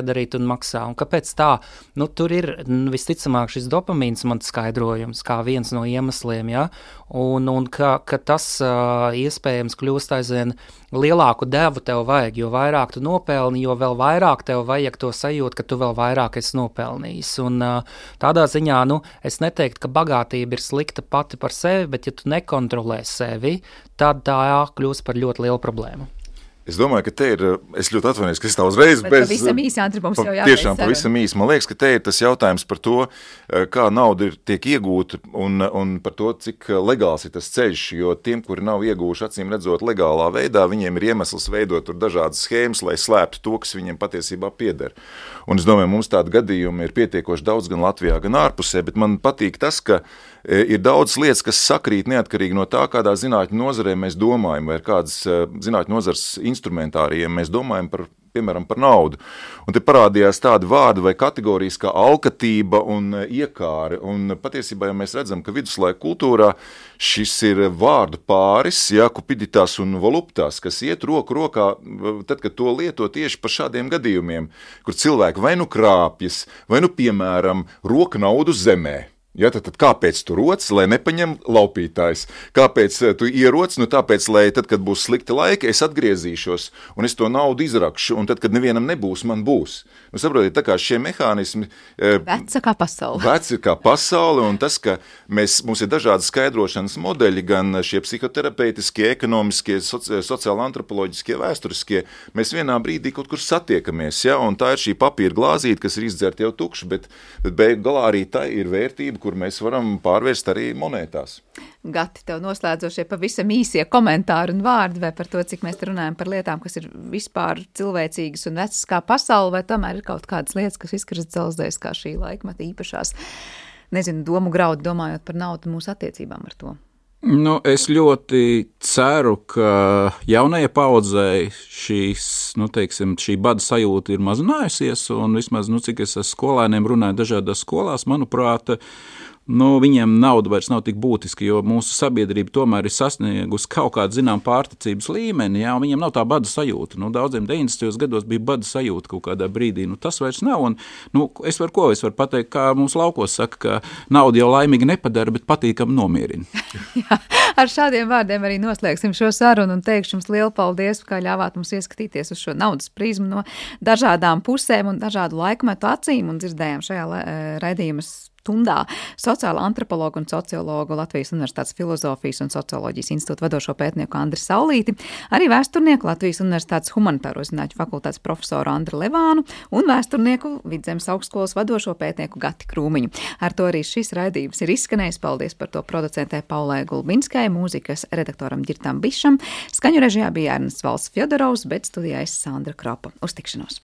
darīt un maksā. Un kāpēc tā? Nu, tur ir visticamāk šis dopamīns man skaidrojums, kā viens no iemesliem, ja? Un, un ka, ka tas uh, iespējams kļūst aizvien lielāku devu tev vajag, jo vairāk tu nopelni, jo vēl vairāk tev vajag to sajūt, ka tu vēl vairāk esi nopelnījis. Un uh, tādā ziņā, nu, es neteiktu, ka bagātība ir slikta pati par sevi, bet ja tu nekontrolē sevi, tad tā kļūst par ļoti lielu problēmu. Es domāju, ka te ir, es ļoti atvainojos, ka es tā uzreiz Bet bez... pavisam īsi, Andri, mums jau jābeidz Tiešām pavisam īsi. Man liekas, ka te ir tas jautājums par to, kā nauda ir tiek iegūta un, un par to, cik legāls ir tas ceļš, jo tiem, kuri nav iegūši acīm redzot legālā veidā, viņiem ir iemesls veidot tur dažādas schēmas, lai slēptu to, kas viņiem patiesībā pieder. Un es domāju, mums tādu gadījumu ir pietiekoši daudz gan Latvijā, gan ārpusē, bet man patīk tas, ka ir daudz lietas, kas sakrīt neatkarīgi no tā, kādā zinātņu nozarē mēs domājam, vai ir kādas zinātņu nozars instrumentārijiem mēs domājam par, piemēram, par naudu. Un te parādījās tādi vārdi vai kategorijas kā alkatība un iekāre. Un patiesībā, ja mēs redzam, ka viduslaika kultūrā šis ir vārdu pāris, ja, kupiditas un voluptas, kas iet roku rokā, tad, kad to lieto tieši par šādiem gadījumiem, kur cilvēki vai nu krāpjas, vai nu, piemēram, roka naudu zemē. Ja, tad, tad kāpēc tu roc, lai nepaņem laupītājs? Kāpēc tu ieroc? Nu tāpēc, lai tad, kad būs slikti laiki, es atgriezīšos un es to naudu izrakšu, un tad, kad nevienam nebūs, man būs. Nu, saprotiet, tā kā šie mehānismi... Veca kā pasaule. Veci kā pasaule, un tas, ka mēs, mums ir dažādi skaidrošanas modeļi, gan šie psihoterapeitiskie, ekonomiskie, soci, sociāli antropoloģiskie, vēsturiskie, mēs vienā brīdī kaut kur satiekamies, ja, un tā ir šī papīra glāzīte, kas ir izdzerta jau tukša, bet, bet beigu galā arī tā ir vērtība, kur mēs varam pārvērst arī monētās. Gati, tev noslēdzošie pavisam īsie komentāri un vārdi, vai par to, cik mēs runājam par lietām, kas ir vispār cilvēcīgas un vecas kā pasaule, vai tomēr ir kaut kādas lietas, kas izkristalizējas kā šī laikmeta īpašās, nezinu, domu graudu, domājot par naudu mūsu attiecībām ar to? Nu, es ļoti ceru, ka jaunajai paudzei šīs, nu, teiksim, šī bada sajūta ir mazinājusies, un vismaz, nu, cik es ar skolēniem runāju dažādās skolās, manuprāt, nu, viņiem nauda vairs nav tik būtiska, jo mūsu sabiedrība tomēr ir sasniegusi kaut kādu, zinām, pārticības līmeni, jā, un viņiem nav tā bada sajūta. Nu, daudziem deviņdesmitajos gados bija bada sajūta kaut kādā brīdī, nu, tas vairs nav, un, nu, es varu ko, es varu pateikt, kā mums laukos saka, ka nauda jau laimīgi nepadara, bet patīkam nomierina. Jā, ar šādiem vārdiem arī noslēgsim šo sarunu un teikšu jums lielu paldies, kā ļāvāt mums ieskatīties uz šo naudas prizmu no dažādām pusēm un dažādu laikmetu acīm, un dzirdējām šajā raidījuma stundā sociāla antropologu un sociologu Latvijas Universitātes filozofijas un socioloģijas institūta vadošo pētnieku Andri Saulīti, arī vēsturnieku Latvijas Universitātes humanitāro zinātņu fakultātes profesoru Andri Levānu un vēsturnieku Vidzemes augstskolas vadošo pētnieku Gati Krūmiņu. Ar to arī šis raidījums ir izskanējis. Paldies par to producentē Paulai Gulbinskai, mūzikas redaktoram Ģirtam Bišam. Skaņu režijā bija Ernsts Valsts Fjodorovs, bet studijā es Sandra Kropa. Uz tikšanos!